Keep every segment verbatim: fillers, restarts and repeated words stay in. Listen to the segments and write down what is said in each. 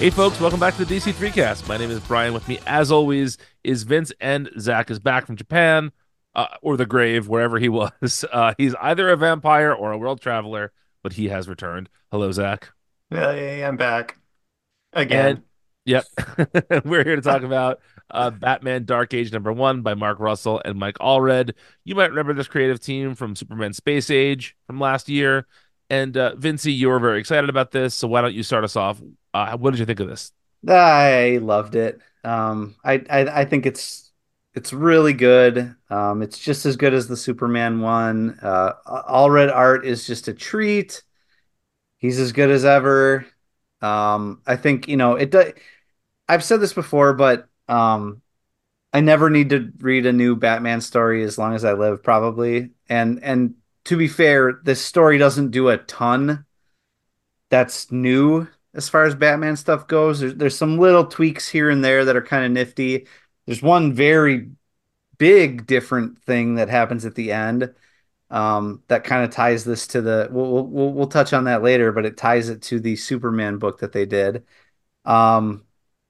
Hey, folks, welcome back to the D C three cast. My name is Brian. With me, as always, is Vince, and Zach is back from Japan uh, or the grave, wherever he was. Uh, he's either a vampire or a world traveler, but he has returned. Hello, Zach. Hey, I'm back And again. yep, we're here to talk about uh, Batman Dark Age number one by Mark Russell and Mike Allred. You might remember this creative team from Superman Space Age from last year. And uh, Vincey, you were very excited about this, so why don't you start us off? Uh, what did you think of this? I loved it. Um, I, I I think it's it's really good. Um, it's just as good as the Superman one. Uh, All Red Art is just a treat. He's as good as ever. Um, I think you know it. do- I've said this before, but um, I never need to read a new Batman story as long as I live, probably. And and to be fair, this story doesn't do a ton that's new as far as Batman stuff goes. There's there's some little tweaks here and there that are kind of nifty. There's one very big different thing that happens at the end um, that kind of ties this to the. We'll, we'll we'll touch on that later, but it ties it to the Superman book that they did. Um,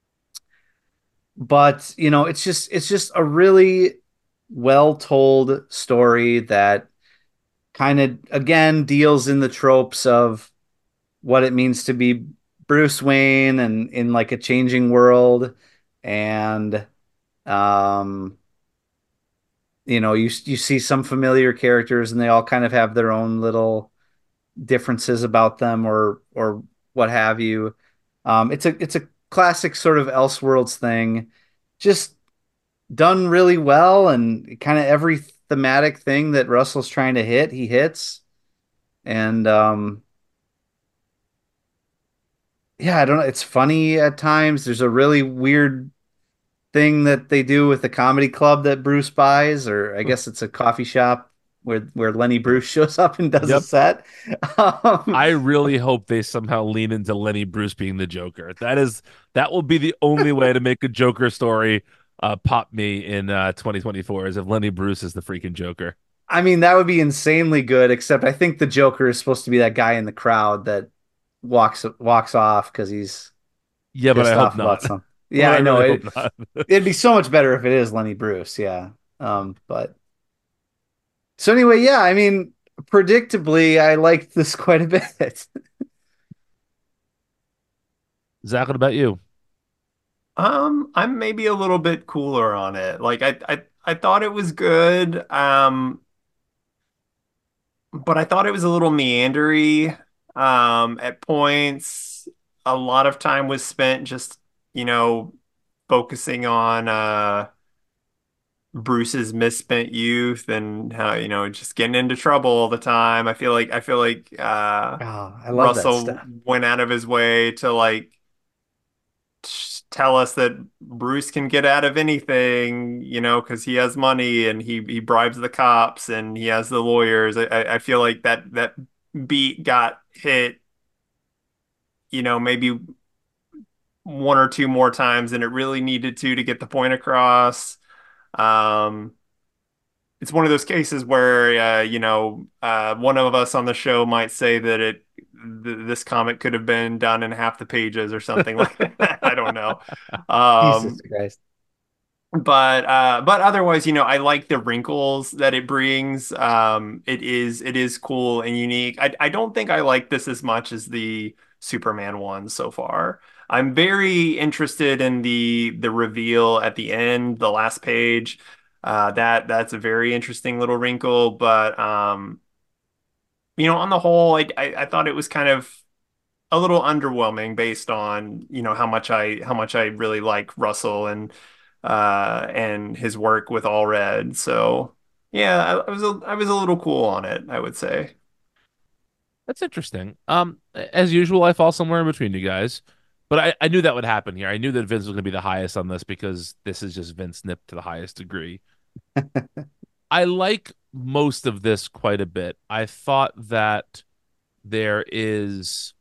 but you know, it's just it's just a really well told story that kind of again deals in the tropes of what it means to be Bruce Wayne and in like a changing world. And um, you know, you you see some familiar characters and they all kind of have their own little differences about them or or what have you. Um, it's a it's a classic sort of Elseworlds thing, just done really well, and kind of every thematic thing that Russell's trying to hit, he hits. And um, yeah, I don't know. It's funny at times. There's a really weird thing that they do with the comedy club that Bruce buys, or I guess it's a coffee shop where where Lenny Bruce shows up and does a Yep. set. Um, I really hope they somehow lean into Lenny Bruce being the Joker. That is that will be the only way to make a Joker story uh pop me in uh twenty twenty-four is if Lenny Bruce is the freaking Joker. I mean, that would be insanely good, except I think the Joker is supposed to be that guy in the crowd that walks walks off because he's Yeah, but I pissed hope off not. about something. But Yeah, I I know really hope it. not. It'd be so much better if it is Lenny Bruce. Yeah. Um, but so anyway, yeah, I mean, predictably, I liked this quite a bit. Zach, what about you? Um, I'm maybe a little bit cooler on it. Like I I I thought it was good. Um, but I thought it was a little meandery. Um, at points, a lot of time was spent just, you know, focusing on uh Bruce's misspent youth and how, you know, just getting into trouble all the time. I feel like I feel like uh Oh, I love that Russell stuff. went out of his way to like tell us that Bruce can get out of anything, you know, because he has money and he he bribes the cops and he has the lawyers. I, I feel like that that beat got hit, you know, maybe one or two more times than it really needed to to get the point across. Um, it's one of those cases where, uh, you know, uh, one of us on the show might say that it th this comic could have been done in half the pages or something like that. I don't know. Jesus Um, Christ. but uh but otherwise, you know, I like the wrinkles that it brings. Um it is it is cool and unique. I I don't think I like this as much as the Superman one so far. I'm very interested in the the reveal at the end, the last page. Uh that that's a very interesting little wrinkle, but um you know, on the whole, I I, I thought it was kind of a little underwhelming based on, you know, how much I how much I really like Russell and uh and his work with All Red. So yeah, I, I was a, I was a little cool on it, I would say. That's interesting. Um, as usual, I fall somewhere in between you guys, but I, I knew that would happen here. I knew that Vince was going to be the highest on this because this is just Vince Nip to the highest degree. I like most of this quite a bit. I thought that there is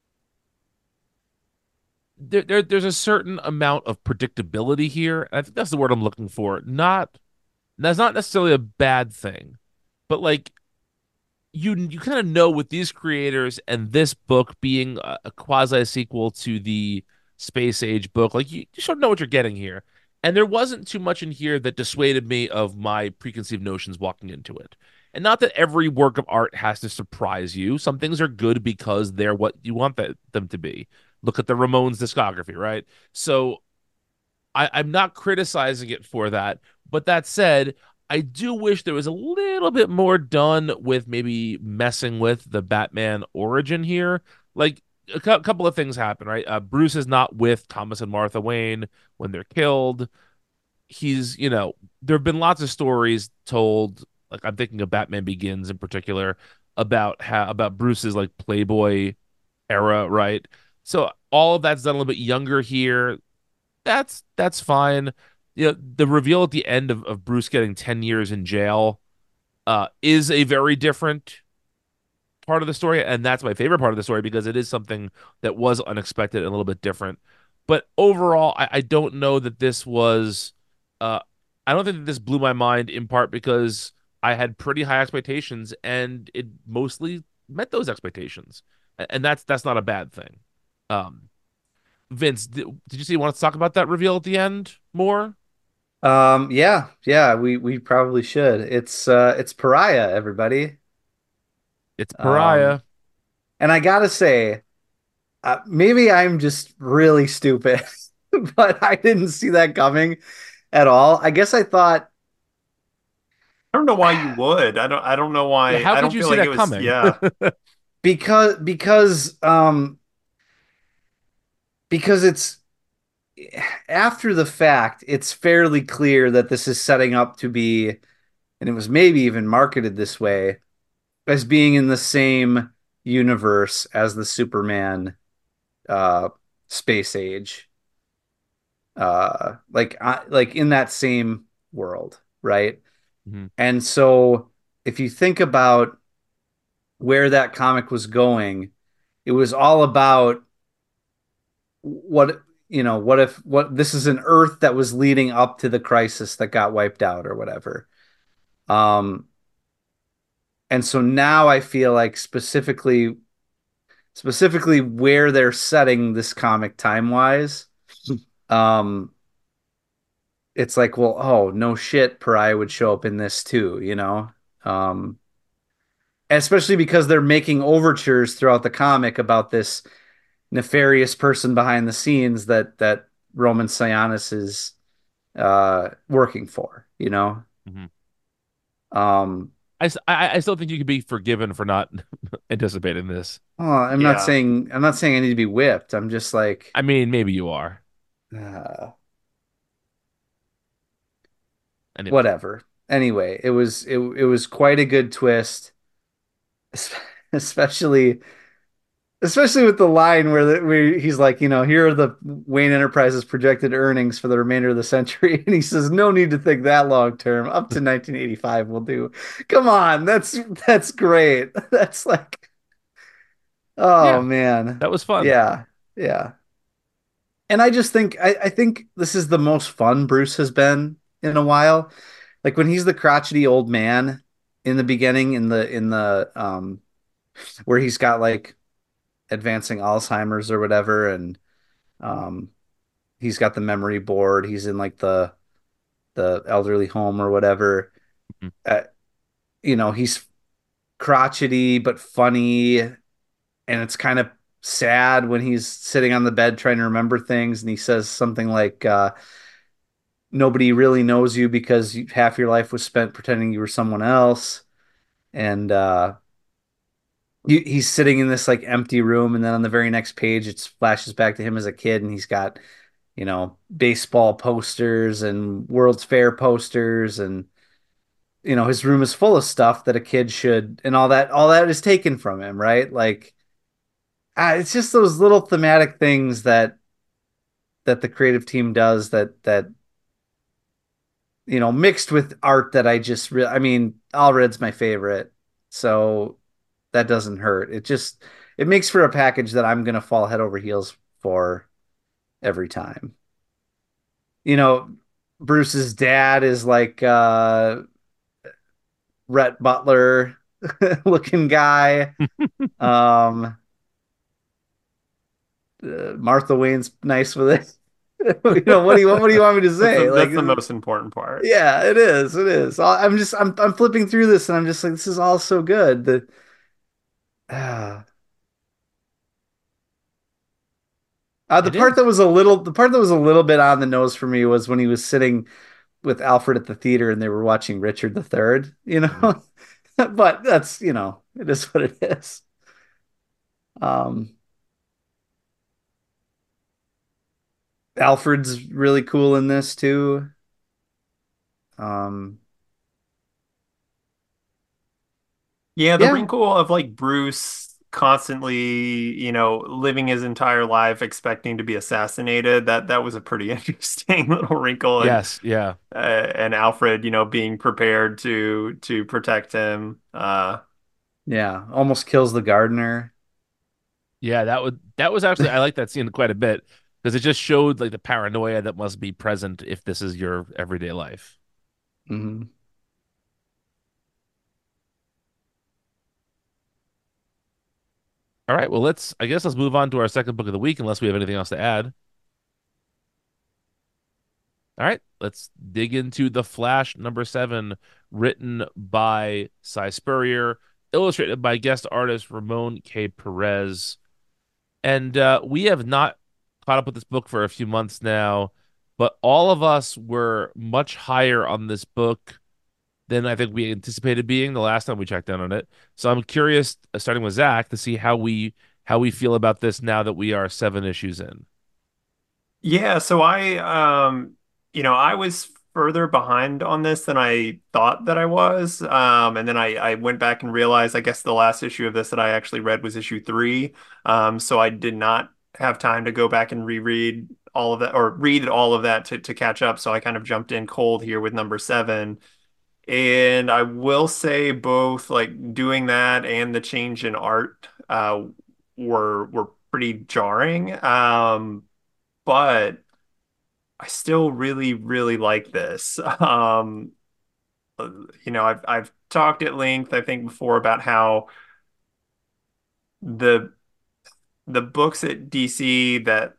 there, there there's a certain amount of predictability here. I think that's the word I'm looking for. Not that's not necessarily a bad thing, but like you you kind of know with these creators and this book being a, a quasi sequel to the space age book. Like you, you should know what you're getting here. And there wasn't too much in here that dissuaded me of my preconceived notions walking into it. And not that every work of art has to surprise you. Some things are good because they're what you want that, them to be. Look at the Ramones discography, right? So I, I'm not criticizing it for that. But that said, I do wish there was a little bit more done with maybe messing with the Batman origin here. Like a cou- couple of things happen, right? Uh, Bruce is not with Thomas and Martha Wayne when they're killed. He's, you know, there have been lots of stories told. Like I'm thinking of Batman Begins in particular about how about Bruce's like Playboy era, right? So all of that's done a little bit younger here. That's that's fine. You know, the reveal at the end of, of Bruce getting ten years in jail uh is a very different part of the story, and that's my favorite part of the story because it is something that was unexpected and a little bit different. But overall, I, I don't know that this was uh I don't think that this blew my mind in part because I had pretty high expectations and it mostly met those expectations. A- And that's that's not a bad thing. Um Vince, did, did you see you want to talk about that reveal at the end more? Um, yeah, yeah, we we probably should. It's uh it's Pariah, everybody. It's Um, Pariah. and I gotta say, uh, maybe I'm just really stupid, but I didn't see that coming at all. I guess I thought I don't know why you would. I don't I don't know Yeah, why. how I could don't you feel see like it that was, coming? yeah. because because um because it's after the fact, it's fairly clear that this is setting up to be, and it was maybe even marketed this way, as being in the same universe as the Superman uh space age. Uh like I, like in that same world, right? Mhm. And so if you think about where that comic was going, it was all about what you know, what if what this is an Earth that was leading up to the crisis that got wiped out or whatever. Um, and so now I feel like specifically specifically where they're setting this comic time wise, um, it's like, well, oh no shit, Pariah would show up in this too, you know? Um, especially because they're making overtures throughout the comic about this nefarious person behind the scenes that that Roman Sionis is uh working for, you know. Mhm. Um I, s- I I still think you could be forgiven for not anticipating this. well, I'm not Yeah. saying I'm not saying I need to be whipped. I'm just like I mean, maybe you are. uh, Anyway, whatever. Anyway, it was it it was quite a good twist, especially especially with the line where the, where he's like, you know, here are the Wayne Enterprises projected earnings for the remainder of the century, and he says, no need to think that long term. Up to nineteen eighty-five will do. Come on, that's that's great. That's like, oh yeah, man, that was fun. yeah, yeah. And I just think I, I think this is the most fun Bruce has been in a while. Like when he's the crotchety old man in the beginning, in the in the um where he's got like advancing Alzheimer's or whatever, and um he's got the memory board. He's in like the the elderly home or whatever. Mhm. Uh, you know, he's crotchety but funny, and it's kind of sad when he's sitting on the bed trying to remember things, and he says something like, uh, "Nobody really knows you because you, half your life was spent pretending you were someone else." And uh, you, he's sitting in this like empty room, and then on the very next page, it flashes back to him as a kid, and he's got you know baseball posters and World's Fair posters, and you know his room is full of stuff that a kid should, and all that all that is taken from him, right? Like ah, it's just those little thematic things that that the creative team does that that you know mixed with art that I just really I mean Allred's my favorite, so that doesn't hurt. It just it makes for a package that I'm gonna fall head over heels for every time. You know, Bruce's dad is like uh Rhett Butler looking guy. Um uh, Martha Wayne's nice with it. You know, what do you what do you want me to That's the say? Like, that's the most important part. yeah, it is. It is. I- I'm just I'm I'm flipping through this and I'm just like, this is all so good. The ah. Uh, the It part is. that was a little the part that was a little bit on the nose for me was when he was sitting with Alfred at the theater and they were watching Richard the Third, you Mhm. know. But that's, you know, it is what it is. Um, Alfred's really cool in this too. Um, Yeah, the yeah, wrinkle of like Bruce constantly, you know, living his entire life expecting to be assassinated, that that was a pretty interesting little wrinkle. And Yes, yeah. uh, and Alfred, you know, being prepared to to protect him. Uh yeah, almost kills the gardener. Yeah, that would that was actually I like that scene quite a bit because it just showed like the paranoia that must be present if this is your everyday life. Hmm. All right, well let's I guess let's move on to our second book of the week unless we have anything else to add. All right, let's dig into The Flash number seven, written by Cy Spurrier, illustrated by guest artist Ramon K. Perez. And uh, we have not caught up with this book for a few months now, but all of us were much higher on this book than I think we anticipated being the last time we checked in on it. So I'm curious, uh, starting with Zach, to see how we how we feel about this now that we are seven issues in. yeah, so I um you know, I was further behind on this than I thought that I was. Um and then I I went back and realized I guess the last issue of this that I actually read was issue three. Um so I did not have time to go back and reread all of that or read all of that to to catch up. So I kind of jumped in cold here with number seven. And I will say both like doing that and the change in art uh were were pretty jarring. Um, but I still really, really like this. Um, you know, I've I've talked at length, I think, before about how the the books at D C that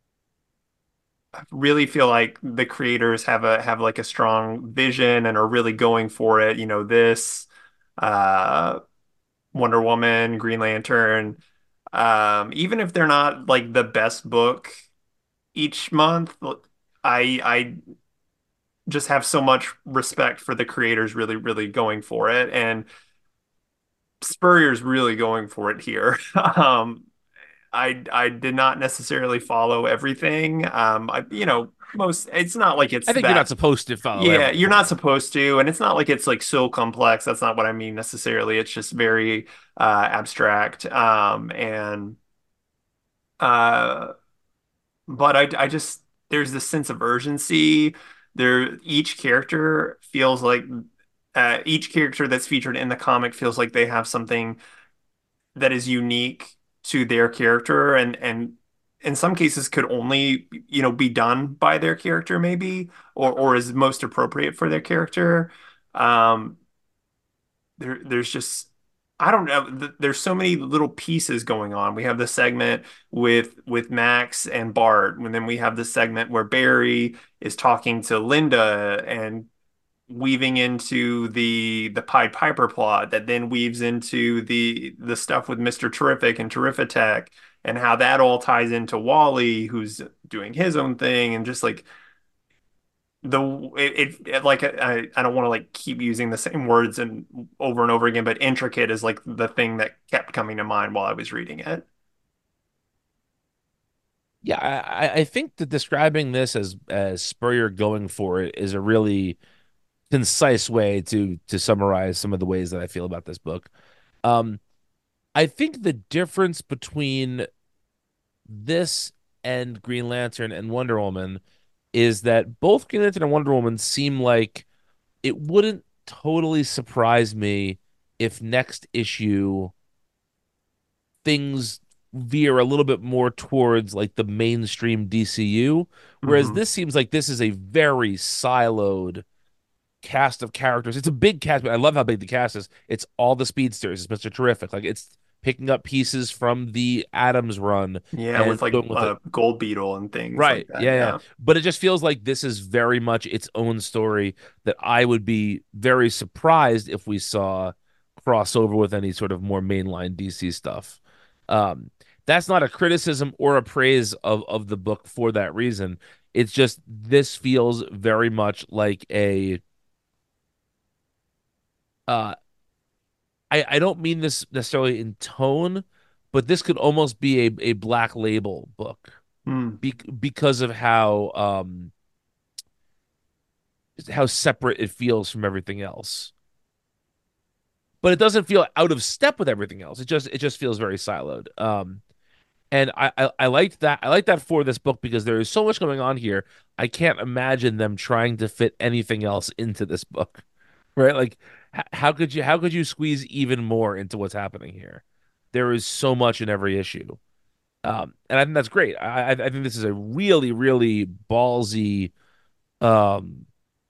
really feel like the creators have a have like a strong vision and are really going for it. You know, this uh Wonder Woman, Green Lantern, um, even if they're not like the best book each month, I I just have so much respect for the creators really, really going for it. And Spurrier's really going for it here. Um, I I did not necessarily follow everything. Um, I, you know, most it's not like it's I think you're not that. supposed to follow Yeah, you're not everything. supposed to, and it's not like it's like so complex. That's not what I mean necessarily. It's just very uh, abstract. Um, and uh, but I I just there's this sense of urgency. There, each character feels like uh, each character that's featured in the comic feels like they have something that is unique to their character and and in some cases could only you know be done by their character maybe or or is most appropriate for their character. Um, there there's just I don't know. There's so many little pieces going on. We have the segment with with Max and Bart, and then we have the segment where Barry is talking to Linda and weaving into the the Pied Piper plot that then weaves into the the stuff with Mister Terrific and Terrifitech and how that all ties into Wally, who's doing his own thing, and just like the it, it, it like I I don't want to like keep using the same words and over and over again, but intricate is like the thing that kept coming to mind while I was reading it. Yeah, I, I think that describing this as as Spurrier going for it is a really concise way to to summarize some of the ways that I feel about this book. Um, I think the difference between this and Green Lantern and Wonder Woman is that both Green Lantern and Wonder Woman seem like it wouldn't totally surprise me if next issue things veer a little bit more towards like the mainstream D C U, whereas Hmm. this seems like this is a very siloed cast of characters. It's a big cast, but I love how big the cast is. It's all the speedsters. It's Mister Terrific. Like it's picking up pieces from the Adams run Yeah, and with like going with it. uh, Gold Beetle and things like Right. that. Yeah, yeah. Yeah. But it just feels like this is very much its own story that I would be very surprised if we saw crossover with any sort of more mainline D C stuff. Um, that's not a criticism or a praise of of the book for that reason. It's just this feels very much like a uh I, I don't mean this necessarily in tone, but this could almost be a, a Black Label book Hmm. be, because of how um how separate it feels from everything else. But it doesn't feel out of step with everything else. It just it just feels very siloed. Um, and I, I I liked that. I like that for this book because there is so much going on here. I can't imagine them trying to fit anything else into this book, right? Like, h- how could you how could you squeeze even more into what's happening here? There is so much in every issue, um, and I think that's great. I I I think this is a really really ballsy um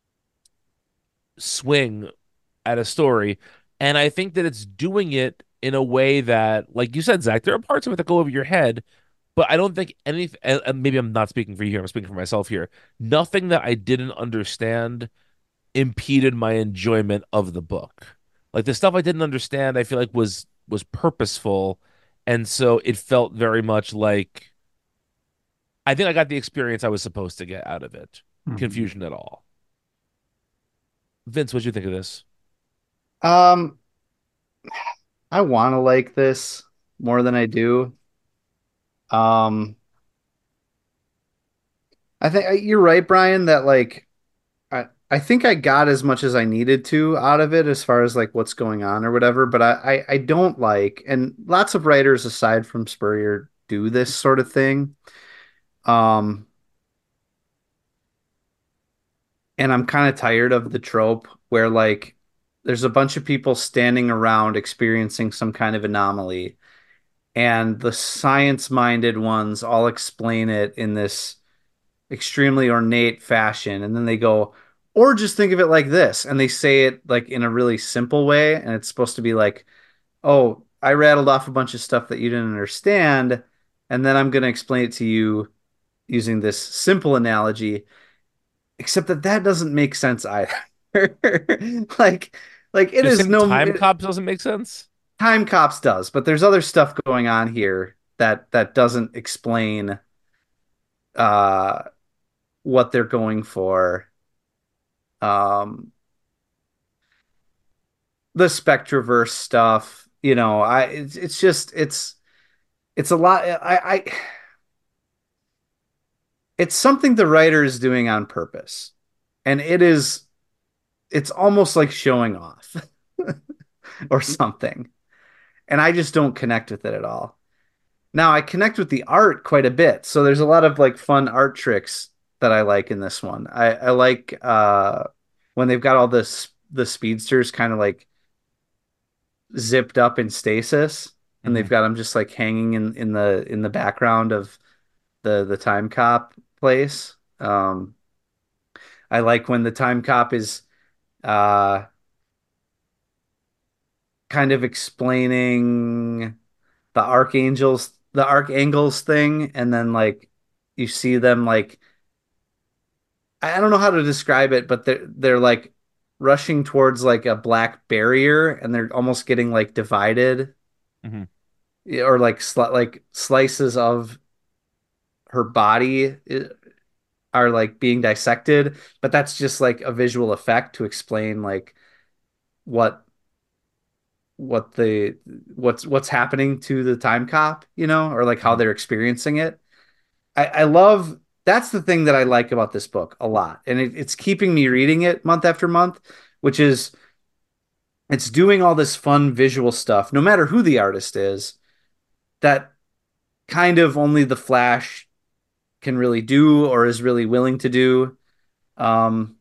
swing at a story. And I think that it's doing it in a way that, like you said, Zach, there are parts of it that go over your head, but I don't think anything, and maybe I'm not speaking for you here, I'm speaking for myself here. Nothing that I didn't understand impeded my enjoyment of the book. Like the stuff I didn't understand, I feel like was was purposeful. And so it felt very much like I think I got the experience I was supposed to get out of it. Mhm. Confusion at all. Vince, what'd you think of this? Um, I want to like this more than I do. Um, I think you're right, Brian, that like I I think I got as much as I needed to out of it as far as like what's going on or whatever, but I I, I don't like, and lots of writers aside from Spurrier do this sort of thing. Um, and I'm kind of tired of the trope where like there's a bunch of people standing around experiencing some kind of anomaly, and the science-minded ones all explain it in this extremely ornate fashion, and then they go, or just think of it like this, and they say it like in a really simple way, and it's supposed to be like, oh, I rattled off a bunch of stuff that you didn't understand, and then I'm going to explain it to you using this simple analogy, except that that doesn't make sense either. like like it You're is saying no Time it, Cops doesn't make sense? Time Cops does, but there's other stuff going on here that that doesn't explain uh what they're going for. Um the Spectroverse stuff, you know, I it's it's just it's it's a lot. I I it's something the writer is doing on purpose. And it is it's almost like showing off or something. And I just don't connect with it at all. Now I connect with the art quite a bit. So there's a lot of like fun art tricks that I like in this one. I, I like uh when they've got all this the speedsters kind of like zipped up in stasis, and Hmm. they've got them just like hanging in in the in the background of the the time cop place. Um I like when the time cop is uh kind of explaining the archangels the archangels thing, and then like you see them like I don't know how to describe it, but they're they're like rushing towards like a black barrier, and they're almost getting like divided, Hmm. or like sli like slices of her body are like being dissected, but that's just like a visual effect to explain like what what the what's what's happening to the time cop, you know, or like how Hmm. they're experiencing it. I, I love that's the thing that I like about this book a lot. And it, it's keeping me reading it month after month, which is it's doing all this fun visual stuff, no matter who the artist is, that kind of only the Flash can really do or is really willing to do. Um,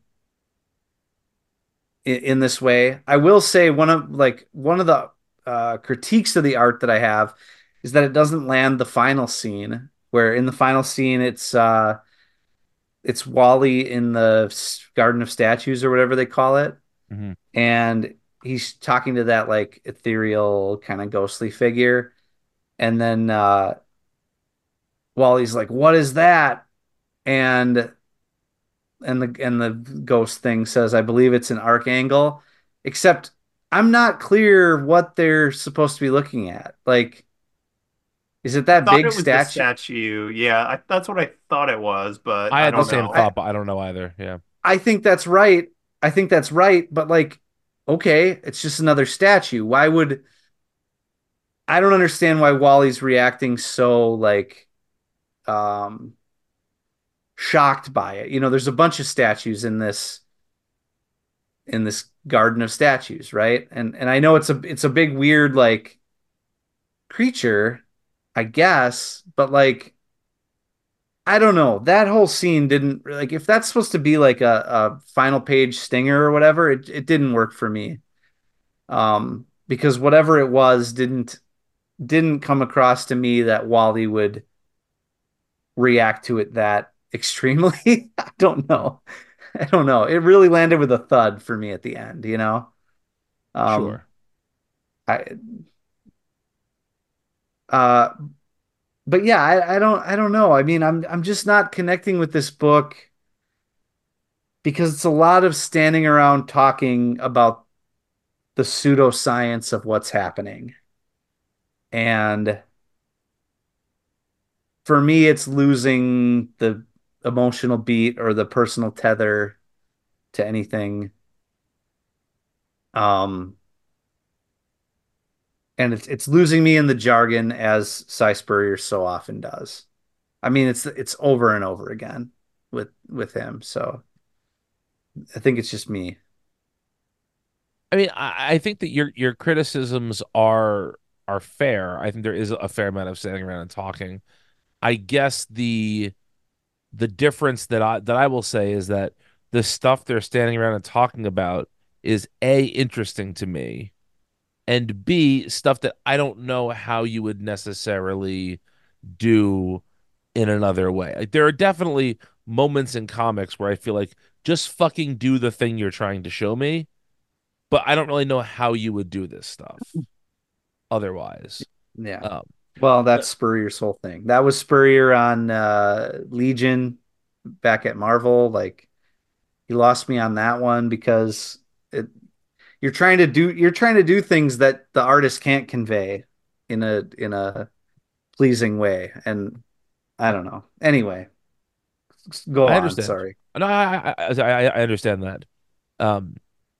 in, in this way. I will say one of like one of the uh, critiques of the art that I have is that it doesn't land the final scene. Where in the final scene, it's uh, it's Wally in the Garden of Statues or whatever they call it, Hmm. and he's talking to that like ethereal kind of ghostly figure, and then uh Wally's like, "What is that?" And and the and the ghost thing says, "I believe it's an archangel," except I'm not clear what they're supposed to be looking at. Like, is it I that thought big it was the statue? statue. Yeah, I, that's what I thought it was, but I I had the don't Okay, same know. I thought, but I don't know either. Yeah, I think that's right. I think that's right, but like, okay, it's just another statue. Why would I don't understand why Wally's reacting so like um shocked by it. You know, there's a bunch of statues in this in this garden of statues, right? And and I know it's a it's a big weird like creature, I guess, but like I don't know. That whole scene didn't like if that's supposed to be like a, a final page stinger or whatever, it, it didn't work for me. Um, because whatever it was didn't didn't come across to me that Wally would react to it that extremely. I don't know. I don't know. It really landed with a thud for me at the end, you know? Um, sure. I uh but yeah, I, I don't I don't know. I mean, I'm I'm just not connecting with this book because it's a lot of standing around talking about the pseudoscience of what's happening. And for me, it's losing the emotional beat or the personal tether to anything. Um, and it's it's losing me in the jargon as Cy Spurrier so often does. I mean, it's it's over and over again with with him. So I think it's just me. I mean, I, I think that your your criticisms are are fair. I think there is a fair amount of standing around and talking. I guess the the difference that I that I will say is that the stuff they're standing around and talking about is A, interesting to me, and B, stuff that I don't know how you would necessarily do in another way. Like there are definitely moments in comics where I feel like just fucking do the thing you're trying to show me, but I don't really know how you would do this stuff otherwise. Yeah. Um, Well, that's Spurrier's whole thing. That was Spurrier on uh, Legion back at Marvel. Like he lost me on that one because it, you're trying to do you're trying to do things that the artist can't convey in a in a pleasing way, and I don't know. Anyway, go I on. understand. Sorry. No, I I, I I understand that. Um,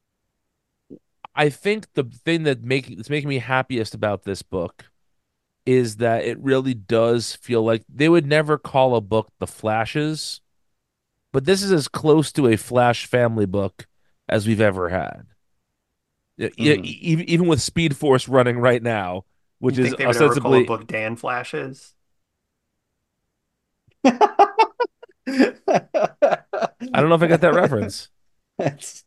I think the thing that make that's making me happiest about this book is that it really does feel like they would never call a book The Flashes, but this is as close to a Flash family book as we've ever had. Yeah, e- Mhm. e- even with Speed Force running right now, You which is think they would ever call a ostensibly, book Dan Flashes? I don't know if I got that reference. it's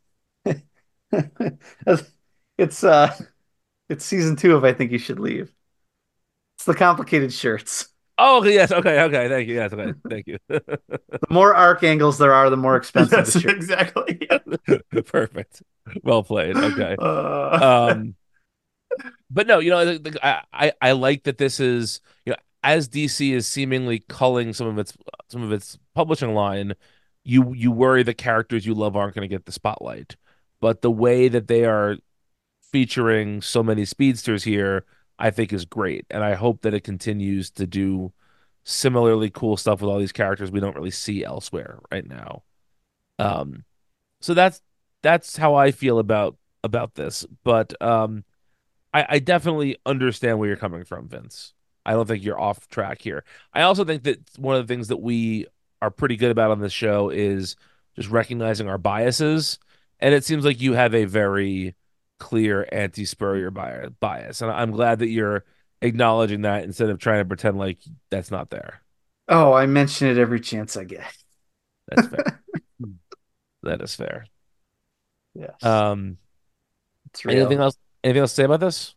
it's uh it's season two of I Think You Should Leave. It's the complicated shirts. Oh, okay, yes, okay, okay, thank you, yes, okay, thank you. The more arc angles there are, the more expensive the Yes, shirt. exactly. Yeah. Perfect, well played. Okay, Uh, um, but no, you know, the, the, I, I I like that this is, you know, as D C is seemingly culling some of its some of its publishing line, you you worry the characters you love aren't going to get the spotlight, but the way that they are featuring so many speedsters here, I think is great, and I hope that it continues to do similarly cool stuff with all these characters we don't really see elsewhere right now. Um, so that's that's how I feel about about this, but um. I, I definitely understand where you're coming from, Vince. I don't think you're off track here. I also think that one of the things that we are pretty good about on this show is just recognizing our biases. And it seems like you have a very clear anti Spurrier bias. And I'm glad that you're acknowledging that instead of trying to pretend like that's not there. Oh, I mention it every chance I get. That's fair. That is fair. Yes, Um, it's anything real. else? Anything else to say about this?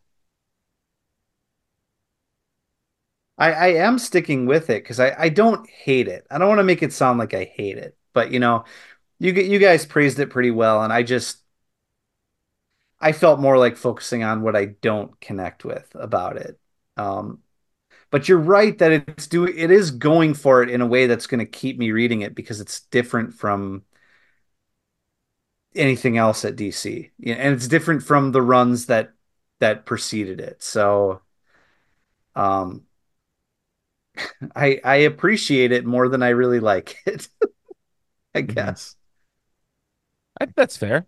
I, I am sticking with it because I, I don't hate it. I don't want to make it sound like I hate it, but you know, you you guys praised it pretty well, and I just I felt more like focusing on what I don't connect with about it. Um, but you're right that it's doing it is going for it in a way that's going to keep me reading it because it's different from anything else at D C. Yeah, and it's different from the runs that that preceded it. So um I I appreciate it more than I really like it, I Mhm. guess. I think that's fair.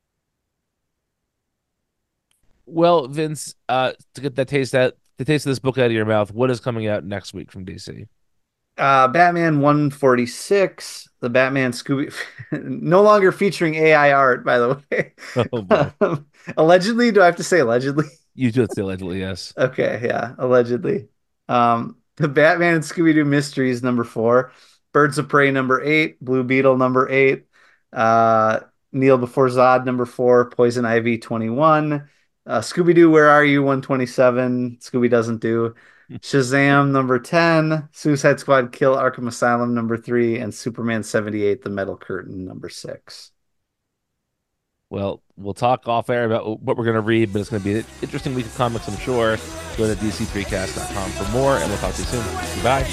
Well, Vince, uh, to get that taste that the taste of this book out of your mouth, what is coming out next week from D C? Uh, Batman one forty-six, the Batman Scooby, no longer featuring A I art, by the way. Oh boy, Um, allegedly, do I have to say allegedly? you do it still allegedly, yes. Okay, yeah, allegedly. Um, the Batman and Scooby-Doo Mysteries number four, Birds of Prey number eight, Blue Beetle number eight, uh, Kneel Before Zod number four, Poison Ivy twenty-one, uh, Scooby-Doo Where Are You one twenty-seven, Scooby Doesn't Do, Shazam number ten, Suicide Squad Kill Arkham Asylum number three, and Superman seventy-eight The Metal Curtain number six. Well, we'll talk off air about what we're going to read, but it's going to be an interesting week of comics, I'm sure. Go to d c three cast dot com for more, and we'll talk to you soon. Goodbye.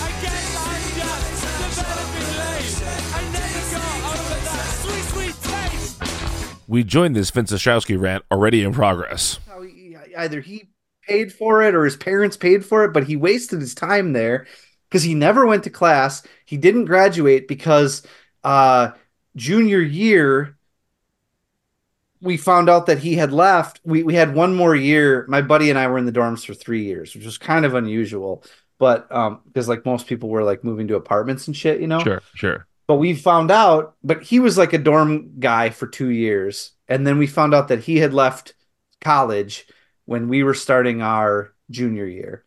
We joined this Vince Ostrowski rant already in progress. How he, either he paid for it or his parents paid for it, but he wasted his time there because he never went to class. He didn't graduate because uh, junior year we found out that he had left. We we had one more year. My buddy and I were in the dorms for three years, which was kind of unusual. But um, because like most people were like moving to apartments and shit, you know. Sure, sure. But we found out, but he was like a dorm guy for two years. And then we found out that he had left college when we were starting our junior year.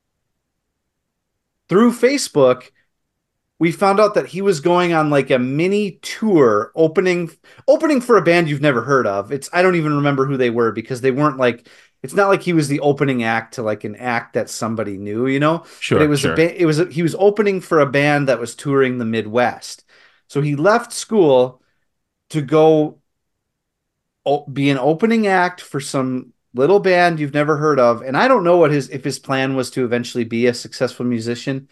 Through Facebook, we found out that he was going on like a mini tour opening opening for a band you've never heard of. It's I don't even remember who they were because they weren't like it's not like he was the opening act to like an act that somebody knew, you know. Sure, but it was sure. a ba- it was a, he was opening for a band that was touring the Midwest. So he left school to go o- be an opening act for some little band you've never heard of. And I don't know what his if his plan was to eventually be a successful musician.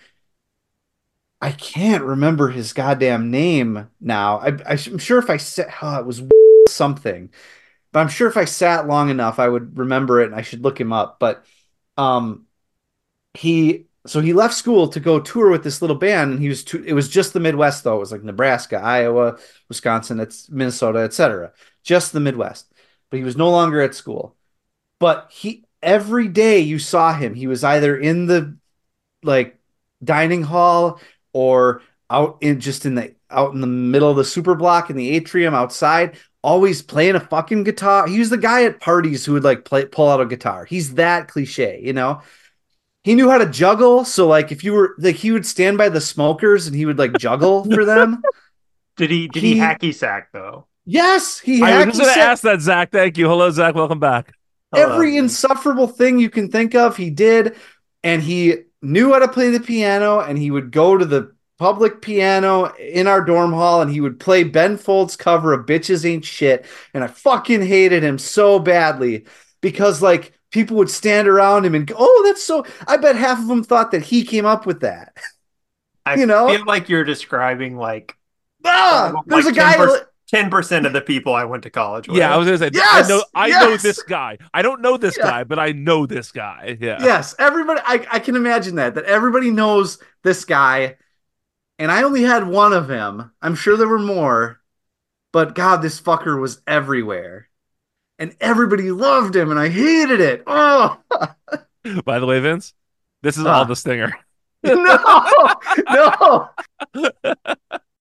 I can't remember his goddamn name now. I, I'm sure if I said oh, it was something, but I'm sure if I sat long enough, I would remember it, and I should look him up. But um, he so he left school to go tour with this little band, and he was to, it was just the Midwest though. It was like Nebraska, Iowa, Wisconsin, it's Minnesota, et cetera. Just the Midwest. But he was no longer at school. But he every day you saw him, he was either in the like dining hall or out in just in the out in the middle of the super block in the atrium outside, always playing a fucking guitar. He was the guy at parties who would like play pull out a guitar. He's that cliche, you know. He knew how to juggle, so like if you were like he would stand by the smokers and he would like juggle for them. Did he did he, He- hacky sack though? Yes, he I was hacky just going to sack ask that, Zach. Thank you. Hello, Zach. Welcome back. every Hello. insufferable thing you can think of. He did, and he knew how to play the piano. And he would go to the public piano in our dorm hall, and he would play Ben Folds' cover of "Bitches Ain't Shit." And I fucking hated him so badly because like people would stand around him and go, "Oh, that's so." I bet half of them thought that he came up with that. I You know? feel like you're describing like Ah, like there's a guy. ten percent of the people I went to college with. Yeah, I was going to say, Yes! I know I Yes! know this guy. I don't know this Yeah. guy, but I know this guy. Yeah. Yes, everybody. I, I can imagine that that everybody knows this guy, and I only had one of him. I'm sure there were more, but God, this fucker was everywhere, and everybody loved him, and I hated it. Oh By the way, Vince, this is Ah. all the stinger. no, no.